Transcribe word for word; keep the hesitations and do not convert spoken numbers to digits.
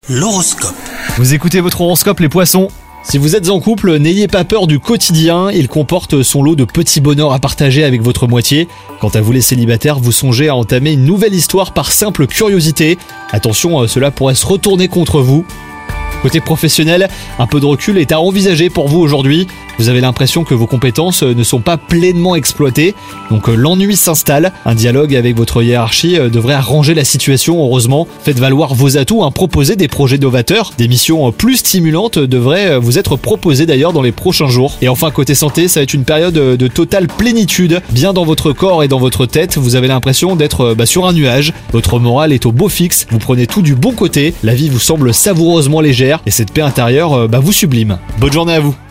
L'horoscope. Vous écoutez votre horoscope les poissons. Si vous êtes en couple, n'ayez pas peur du quotidien, il comporte son lot de petits bonheurs à partager avec votre moitié. Quant à vous les célibataires, vous songez à entamer une nouvelle histoire par simple curiosité. Attention, cela pourrait se retourner contre vous. Côté professionnel, un peu de recul est à envisager pour vous aujourd'hui. Vous avez l'impression que vos compétences ne sont pas pleinement exploitées, donc l'ennui s'installe. Un dialogue avec votre hiérarchie devrait arranger la situation, heureusement. Faites valoir vos atouts, hein, proposez des projets novateurs. Des missions plus stimulantes devraient vous être proposées d'ailleurs dans les prochains jours. Et enfin, côté santé, ça va être une période de totale plénitude. Bien dans votre corps et dans votre tête, vous avez l'impression d'être bah, sur un nuage. Votre morale est au beau fixe, vous prenez tout du bon côté. La vie vous semble savoureusement légère et cette paix intérieure bah, vous sublime. Bonne journée à vous.